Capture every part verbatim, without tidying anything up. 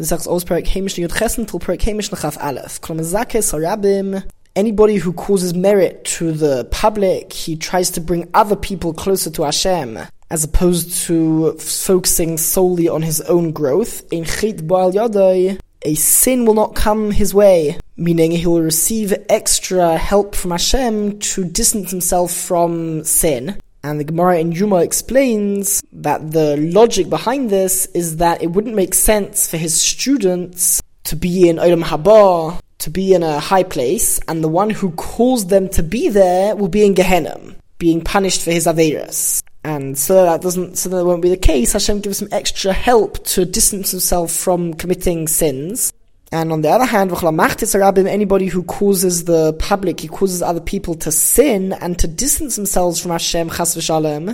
Das sagt aus Perek Hamish Yud Chesed till Perek Hamish Chaf Aleph. Kol mezakes harabim. Anybody who causes merit to the public, he tries to bring other people closer to Hashem, as opposed to focusing solely on his own growth. Ein chit ba'al yadai. A sin will not come his way, meaning he will receive extra help from Hashem to distance himself from sin. And the Gemara in Yuma explains that the logic behind this is that it wouldn't make sense for his students to be in Olam Haba, to be in a high place, and the one who caused them to be there will be in Gehenna, being punished for his Averas. And so that doesn't, so that won't be the case. Hashem gives him extra help to distance himself from committing sins. And on the other hand, anybody who causes the public, he causes other people to sin and to distance themselves from Hashem, chas v'shalom,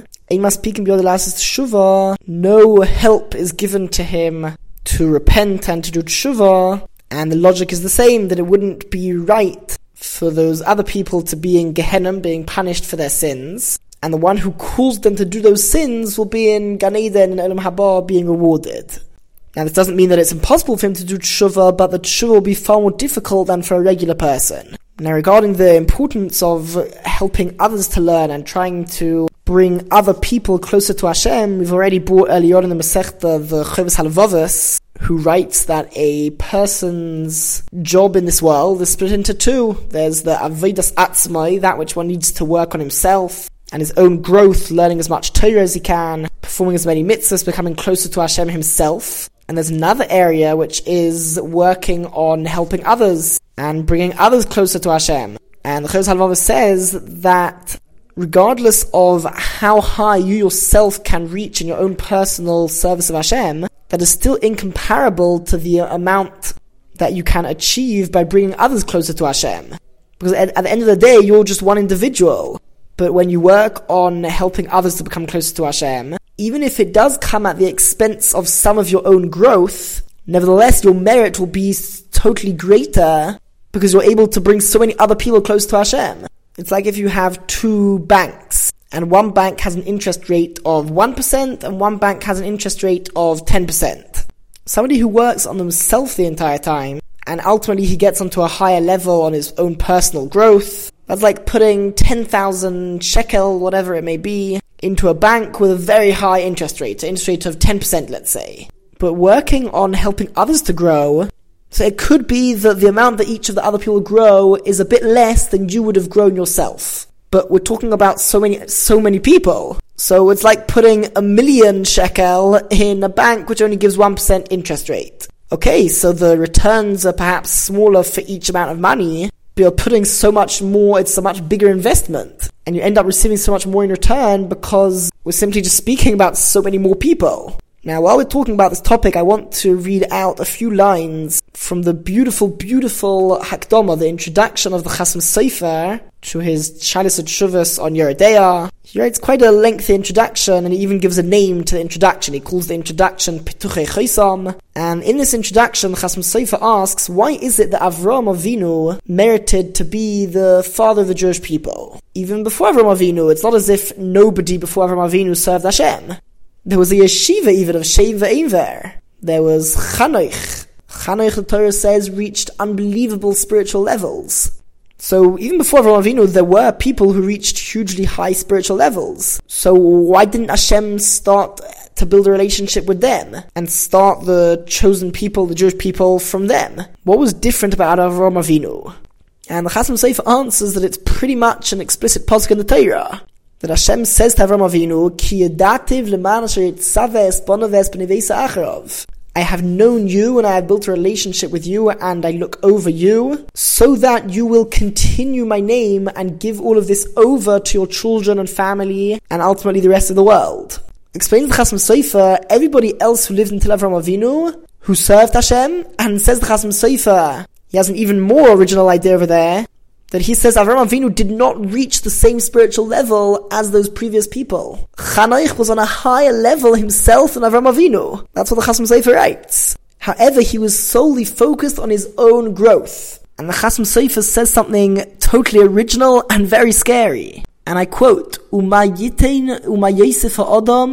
no help is given to him to repent and to do tshuva. And the logic is the same, that it wouldn't be right for those other people to be in Gehenna, being punished for their sins, and the one who caused them to do those sins will be in Gan Eden and Olam Haba being rewarded. Now this doesn't mean that it's impossible for him to do tshuva, but the tshuva will be far more difficult than for a regular person. Now regarding the importance of helping others to learn and trying to bring other people closer to Hashem, we've already brought earlier on in the Masechta the Chovos HaLevavos, who writes that a person's job in this world is split into two. There's the Avodas Atzmai, that which one needs to work on himself and his own growth, learning as much Torah as he can, performing as many mitzvahs, becoming closer to Hashem himself. And there's another area which is working on helping others and bringing others closer to Hashem. And the Chovos HaLevavos says that regardless of how high you yourself can reach in your own personal service of Hashem, that is still incomparable to the amount that you can achieve by bringing others closer to Hashem. Because at, at the end of the day, you're just one individual. But when you work on helping others to become closer to Hashem, even if it does come at the expense of some of your own growth, nevertheless your merit will be totally greater because you're able to bring so many other people close to Hashem. It's like if you have two banks, and one bank has an interest rate of one percent, and one bank has an interest rate of ten percent. Somebody who works on themselves the entire time, and ultimately he gets onto a higher level on his own personal growth, that's like putting ten thousand shekel, whatever it may be, into a bank with a very high interest rate, an interest rate of ten percent, let's say. But working on helping others to grow, so it could be that the amount that each of the other people grow is a bit less than you would have grown yourself. But we're talking about so many, so many people. So it's like putting a million shekel in a bank which only gives one percent interest rate. Okay, so the returns are perhaps smaller for each amount of money, but you're putting so much more, it's a much bigger investment. And you end up receiving so much more in return because we're simply just speaking about so many more people. Now, while we're talking about this topic, I want to read out a few lines from the beautiful, beautiful Hakdama, the introduction of the Chasam Sofer to his Shalos Teshuvos on Yeridea. He writes quite a lengthy introduction, and he even gives a name to the introduction. He calls the introduction Pituchei Chosam. And in this introduction, the Chasam Sofer asks, why is it that Avraham Avinu merited to be the father of the Jewish people? Even before Avraham Avinu, it's not as if nobody before Avraham Avinu served Hashem. There was a yeshiva even of Shem Ve'Ever. There was Chanoich. Chanoich, the Torah says, reached unbelievable spiritual levels. So even before Avraham Avinu, there were people who reached hugely high spiritual levels. So why didn't Hashem start to build a relationship with them and start the chosen people, the Jewish people, from them? What was different about Avraham Avinu? And the Chasam Sofer answers that it's pretty much an explicit pasuk in the Torah. That Hashem says to Avraham Avinu, Ki yedativ leman asher yitzaveh esponaves b'neveisa acharov. I have known you and I have built a relationship with you and I look over you so that you will continue my name and give all of this over to your children and family and ultimately the rest of the world. Explains the Chasam Sofer, everybody else who lived until Avraham Avinu, who served Hashem, and says the Chasam Sofer, he has an even more original idea over there, that he says Avraham Avinu did not reach the same spiritual level as those previous people. Chanoich was on a higher level himself than Avraham Avinu. That's what the Chasam Sofer writes. However, he was solely focused on his own growth. And the Chasam Sofer says something totally original and very scary. And I quote, Uma yitein, uma yosef ha'adam,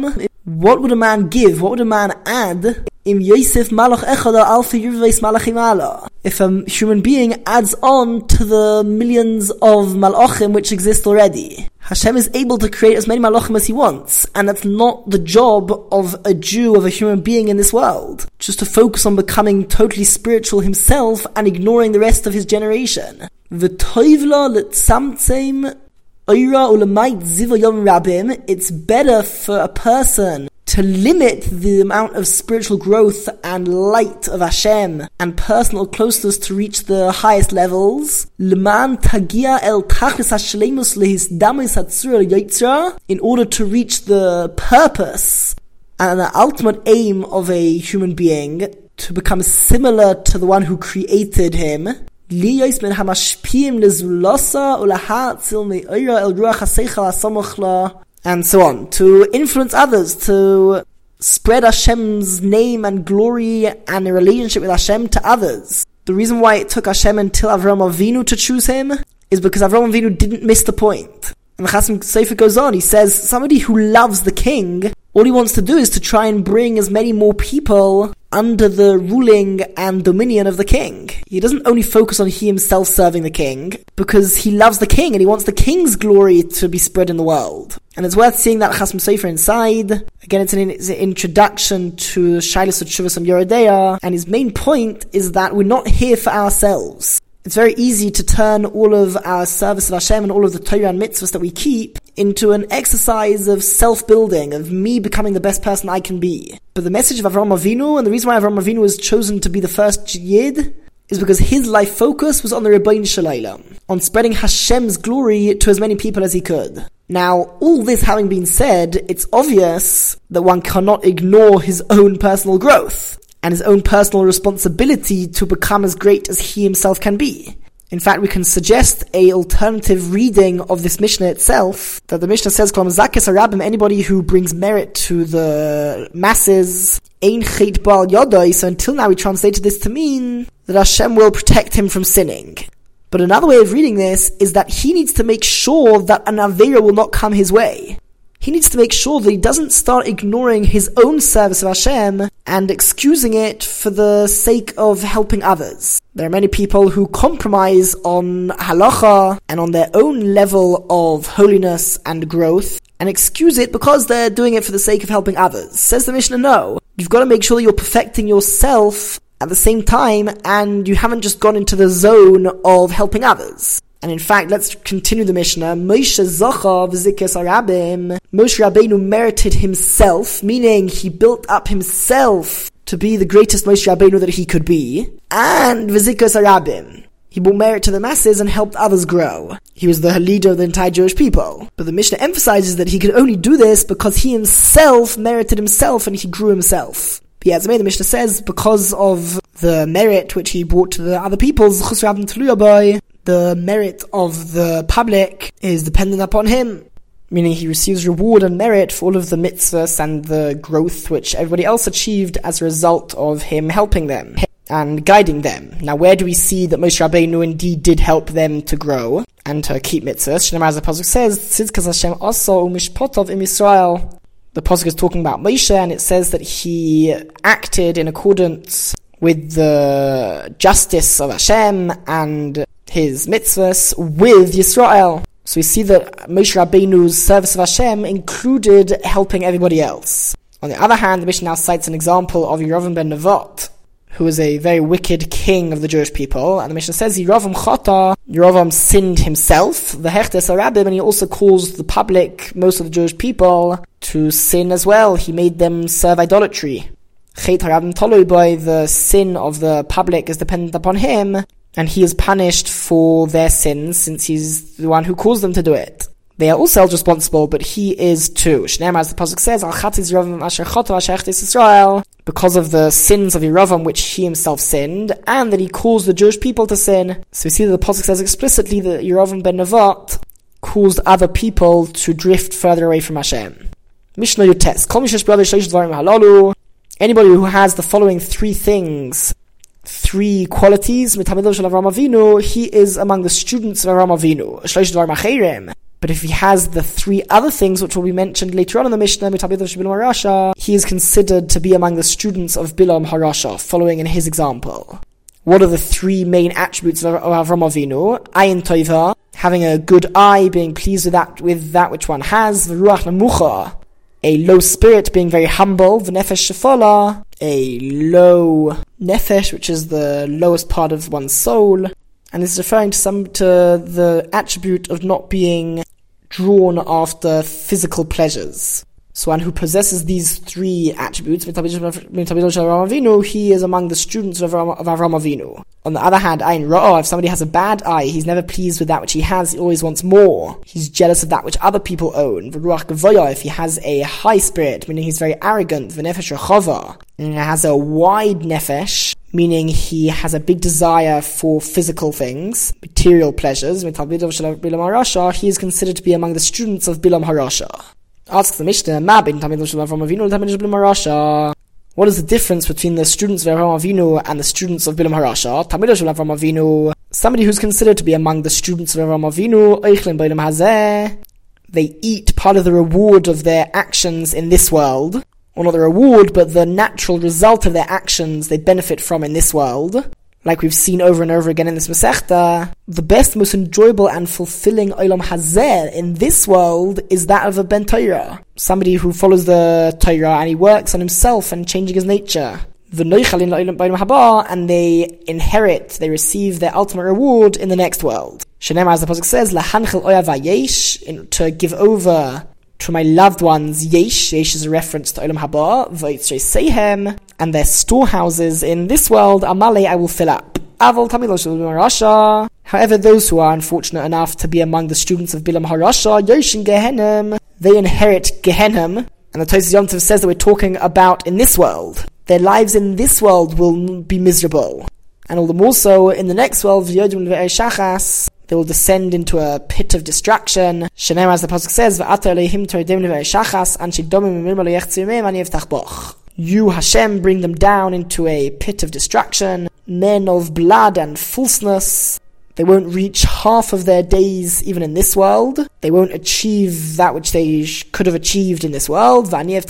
what would a man give, what would a man add im Yosef Malach Echad Alfi Yirveis Malachim Allah? If a human being adds on to the millions of Malachim which exist already. Hashem is able to create as many Malachim as He wants, and that's not the job of a Jew, of a human being in this world. Just to focus on becoming totally spiritual himself and ignoring the rest of his generation. V'toivla l'tzamtzem oira u'lemait ziva yom rabim. It's better for a person to limit the amount of spiritual growth and light of Hashem and personal closeness to reach the highest levels. L'man tagia el tachlis hashleimus lehisdamis hatzur yotzra. In order to reach the purpose and the ultimate aim of a human being, to become similar to the one who created him. Liyos min hamashpiyim lezulasa ulahatzil me'oira el ruach haseichel hasamochla. And so on, to influence others, to spread Hashem's name and glory and a relationship with Hashem to others. The reason why it took Hashem until Avraham Avinu to choose him is because Avraham Avinu didn't miss the point. And the Chasam Sofer goes on, he says, somebody who loves the king, all he wants to do is to try and bring as many more people under the ruling and dominion of the king. He doesn't only focus on he himself serving the king, because he loves the king and he wants the king's glory to be spread in the world. And it's worth seeing that Chasam Sofer inside. Again, it's an, it's an introduction to Shailas Tshuvos and Yeridea, and his main point is that we're not here for ourselves. It's very easy to turn all of our service of Hashem and all of the Torah and mitzvahs that we keep into an exercise of self-building, of me becoming the best person I can be. But the message of Avraham Avinu, and the reason why Avraham Avinu was chosen to be the first Yid, is because his life focus was on the Rebbeinu Shel Olam, on spreading Hashem's glory to as many people as he could. Now, all this having been said, it's obvious that one cannot ignore his own personal growth and his own personal responsibility to become as great as he himself can be. In fact, we can suggest a alternative reading of this Mishnah itself, that the Mishnah says, anybody who brings merit to the masses, ein chet bal yodai. So until now we translated this to mean that Hashem will protect him from sinning. But another way of reading this is that he needs to make sure that an Aveira will not come his way. He needs to make sure that he doesn't start ignoring his own service of Hashem and excusing it for the sake of helping others. There are many people who compromise on halacha and on their own level of holiness and growth and excuse it because they're doing it for the sake of helping others. Says the Mishnah, no. You've got to make sure that you're perfecting yourself at the same time and you haven't just gone into the zone of helping others. And in fact, let's continue the Mishnah. Moshe Zacha v'zikas arabim. Moshe Rabbeinu merited himself, meaning he built up himself to be the greatest Moshe Rabbeinu that he could be. And v'zikas arabim. He brought merit to the masses and helped others grow. He was the leader of the entire Jewish people. But the Mishnah emphasizes that he could only do this because he himself merited himself and he grew himself. But yeah, the Mishnah says, because of the merit which he brought to the other peoples, the merit of the public is dependent upon him, meaning he receives reward and merit for all of the mitzvahs and the growth which everybody else achieved as a result of him helping them and guiding them. Now, where do we see that Moshe Rabbeinu indeed did help them to grow and to keep mitzvahs? Shneimar, as the pasuk says, Tzidkas Hashem aso u'mishpotov im Yisrael. The pasuk is talking about Moshe, and it says that he acted in accordance with the justice of Hashem and his mitzvahs with Yisrael. So we see that Moshe Rabbeinu's service of Hashem included helping everybody else. On the other hand, the Mishnah now cites an example of Yerovam ben Nevat, who was a very wicked king of the Jewish people. And the Mishnah says, Yerovam chata, Yerovam sinned himself, the hechtes arabim, and he also caused the public, most of the Jewish people, to sin as well. He made them serve idolatry. Chet harabim tolui, by the sin of the public is dependent upon him, and he is punished for their sins since he's the one who caused them to do it. They are all self-responsible, but he is too. Shneimar, as the pasuk says, Al chatis Yerovam asher choto asher echtis Yisrael, because of the sins of Yerovam which he himself sinned, and that he caused the Jewish people to sin. So we see that the pasuk says explicitly that Yerovam ben Nevat caused other people to drift further away from Hashem. Mishnah Yutes, Kol mishesh b'yado shlosh dvarim halalu. Anybody who has the following three things, three qualities, mitamidav shel Avraham Avinu, he is among the students of Avraham Avinu. Shlosh dvarim acherim. But if he has the three other things which will be mentioned later on in the Mishnah, he is considered to be among the students of Bilam Harasha, following in his example. What are the three main attributes of Avram Avinu? Ayin Toiva, having a good eye, being pleased with that with that which one has. V'ruach Namucha, a low spirit, being very humble. V'nefesh Shefala, a low nefesh, which is the lowest part of one's soul. And this is referring to some to the attribute of not being drawn after physical pleasures. So one who possesses these three attributes, he is among the students of Avram Avinu. On the other hand, Ayin Ra'ah, if somebody has a bad eye, he's never pleased with that which he has, he always wants more. He's jealous of that which other people own. V'ruach Gavoya, if he has a high spirit, meaning he's very arrogant, v'nefesh Rechava, and he has a wide nefesh, meaning he has a big desire for physical things, material pleasures, he is considered to be among the students of Bilam Harasha. Asks the Mishnah, what is the difference between the students of Avram Avinu and the students of Bilam Harasha? Somebody who's considered to be among the students of Avram Avinu, they eat part of the reward of their actions in this world, or not the reward, but the natural result of their actions they benefit from in this world. Like we've seen over and over again in this Masechta, the best, most enjoyable and fulfilling Olam Hazeh in this world is that of a Ben Torah. Somebody who follows the Torah and he works on himself and changing his nature. And they inherit, they receive their ultimate reward in the next world. Shenemar, as the Pasuk says, Lahanchel Oya Vayesh, to give over to my loved ones, Yesh, Yesh is a reference to Olam Haba, Vaitzrei Sehem, and their storehouses in this world, Amale, I will fill up. However, those who are unfortunate enough to be among the students of Bilam Harasha, Yoshin Gehenim, they inherit Gehenim, and the Tosfos Yom Tov says that we're talking about in this world. Their lives in this world will be miserable. And all the more so, in the next world, they will descend into a pit of distraction. Shenemar, as the Pasuk says, You, Hashem, bring them down into a pit of distraction, men of blood and falseness. They won't reach half of their days even in this world. They won't achieve that which they sh- could have achieved in this world.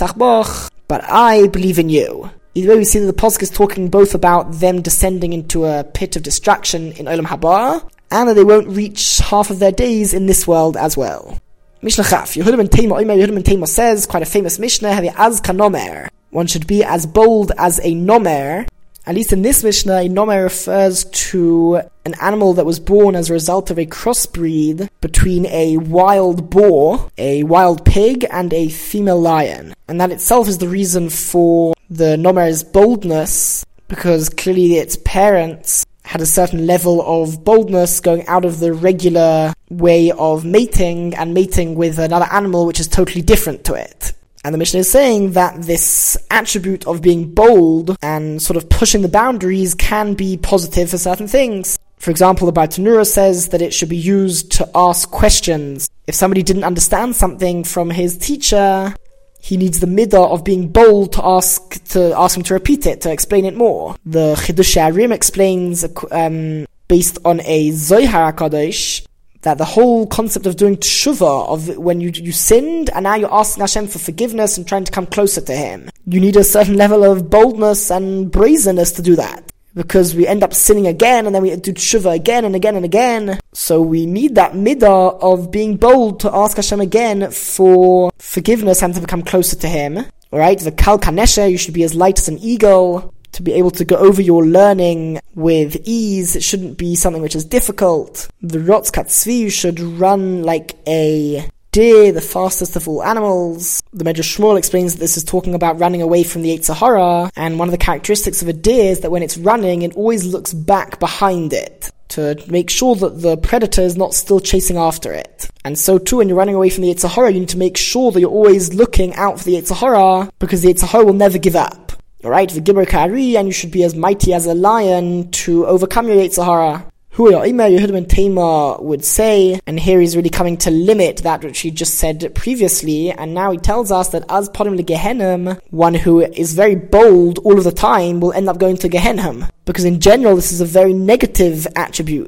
But I believe in you. Either way, we see that the Pasuk is talking both about them descending into a pit of distraction in Olam Haba, and that they won't reach half of their days in this world as well. Mishnah Chaf, Yehuda ben Tema, Yehuda ben Tema says, quite a famous Mishnah, az kanomer. One should be as bold as a nomer. At least in this Mishnah, a nomer refers to an animal that was born as a result of a crossbreed between a wild boar, a wild pig, and a female lion. And that itself is the reason for the nomer's boldness, because clearly its parents had a certain level of boldness going out of the regular way of mating and mating with another animal which is totally different to it. And the Mishnah is saying that this attribute of being bold and sort of pushing the boundaries can be positive for certain things. For example, the Bartanura says that it should be used to ask questions. If somebody didn't understand something from his teacher, he needs the midah of being bold to ask to ask him to repeat it, to explain it more. The Chidush Arim explains, um, based on a Zohar HaKadosh, that the whole concept of doing teshuvah, of when you you sinned and now you're asking Hashem for forgiveness and trying to come closer to Him, you need a certain level of boldness and brazenness to do that. Because we end up sinning again, and then we do teshuvah again and again and again. So we need that midah of being bold to ask Hashem again for forgiveness and to become closer to Him. Alright, the kal kanesha, you should be as light as an eagle, to be able to go over your learning with ease. It shouldn't be something which is difficult. The rotz katzvi, you should run like a deer, the fastest of all animals. The Medrash Shmuel explains that this is talking about running away from the Yetzer Hara, and one of the characteristics of a deer is that when it's running, it always looks back behind it to make sure that the predator is not still chasing after it. And so too, when you're running away from the Yetzer Hara, you need to make sure that you're always looking out for the Yetzer Hara, because the Yetzer Hara will never give up. Alright, the Gibber Kari, and you should be as mighty as a lion to overcome your Yetzer Hara. Yehuda ben Tema would say, and here he's really coming to limit that which he just said previously, and now he tells us that as Podim leGehenim, one who is very bold all of the time will end up going to Gehenna, because in general this is a very negative attribute.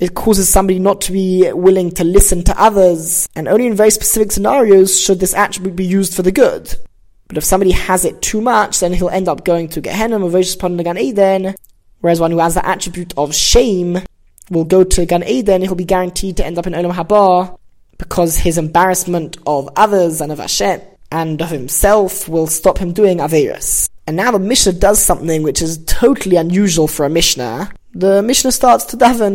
it causes somebody not to be willing to listen to others, and only in very specific scenarios should this attribute be used for the good. But if somebody has it too much, then he'll end up going to Gehenna, Gan Eden, whereas one who has the attribute of shame will go to Gan Eden, he'll be guaranteed to end up in Olam Haba, because his embarrassment of others and of Hashem and of himself will stop him doing Aveirus. And now the Mishnah does something which is totally unusual for a Mishnah. The Mishnah starts to daven,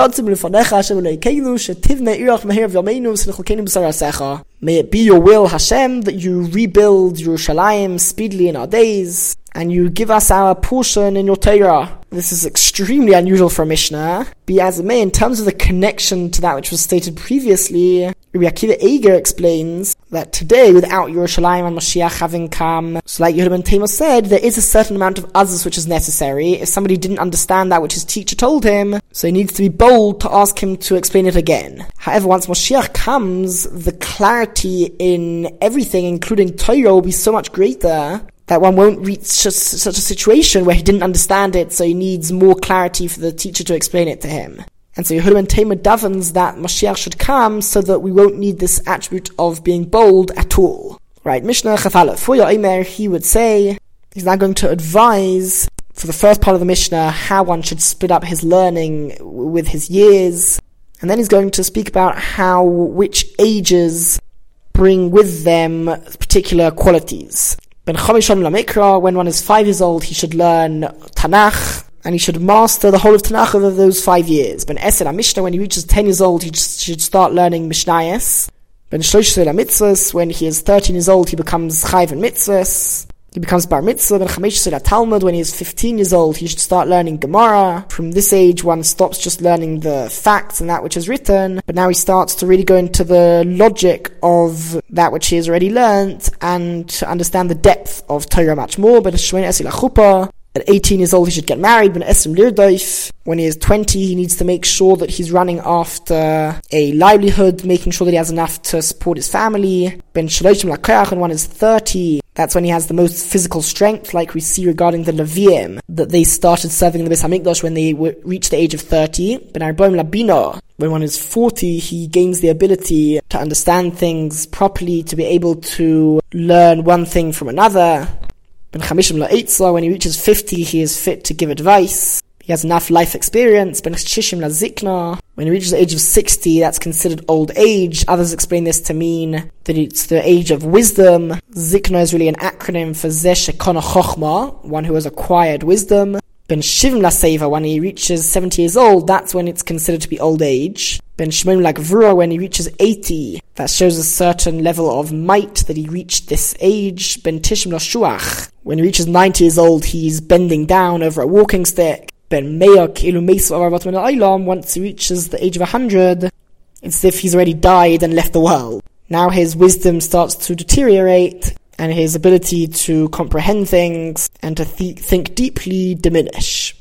may it be your will, Hashem, that you rebuild Yerushalayim speedily in our days, and you give us our portion in your Torah. This is extremely unusual for a Mishnah. Be as it may, in terms of the connection to that which was stated previously, Rabbi Akiva Eiger explains that today, without Yerushalayim and Mashiach having come, so like Yehuda ben Tema said, there is a certain amount of others which is necessary. If somebody didn't understand that which his teacher told him, so he needs to be bold to ask him to explain it again. However, once Mashiach comes, the clarity in everything, including Torah, will be so much greater that one won't reach such a situation where he didn't understand it, so he needs more clarity for the teacher to explain it to him. And so Yehuda ben Tema davens that Mashiach should come so that we won't need this attribute of being bold at all. Right, Mishnah Chafalef. For Yoimer, he would say, he's now going to advise, for the first part of the Mishnah, how one should split up his learning with his years. And then he's going to speak about how which ages bring with them particular qualities. Ben Chamishon Lamikra, when one is five years old, he should learn Tanakh, and he should master the whole of Tanakh over those five years. Ben Esed HaMishnah, when he reaches ten years old, he should start learning Mishnayos. Ben Shlosh HaMitzvos, when he is thirteen years old, he becomes Chayv and Mitzvos. He becomes Bar Mitzvah. Ben Chamesh Talmud, when he is fifteen years old, he should start learning Gemara. From this age, one stops just learning the facts and that which is written, but now he starts to really go into the logic of that which he has already learnt, and to understand the depth of Torah much more. Ben Shmoin Esil HaChuppah, at eighteen years old, he should get married. Ben Esrim Lirdoif, when he is twenty, he needs to make sure that he's running after a livelihood, making sure that he has enough to support his family. Ben Shaloshim Lakoyach, when one is thirty, that's when he has the most physical strength, like we see regarding the Leviim, that they started serving in the Beis HaMikdash when they w- reached the age of thirty. Ben Arboim Labina, when one is forty, he gains the ability to understand things properly, to be able to learn one thing from another. Ben Chamishim La'etzla, when he reaches fifty, he is fit to give advice. He has enough life experience. Ben Shishim La'zikna, when he reaches the age of sixty, that's considered old age. Others explain this to mean that it's the age of wisdom. Zikna is really an acronym for Zeh Shekona Chochma, one who has acquired wisdom. Ben Shivim La'seva, when he reaches seventy years old, that's when it's considered to be old age. Ben Shmoim La'gvura, when he reaches eighty, that shows a certain level of might that he reached this age. Ben Tishim La'shuach, when he reaches ninety years old, he's bending down over a walking stick. Ben Meyak Ilu Mesu Aravat Min Ha'olam, once he reaches the age of one hundred, it's as if he's already died and left the world. Now his wisdom starts to deteriorate, and his ability to comprehend things and to th- think deeply diminish.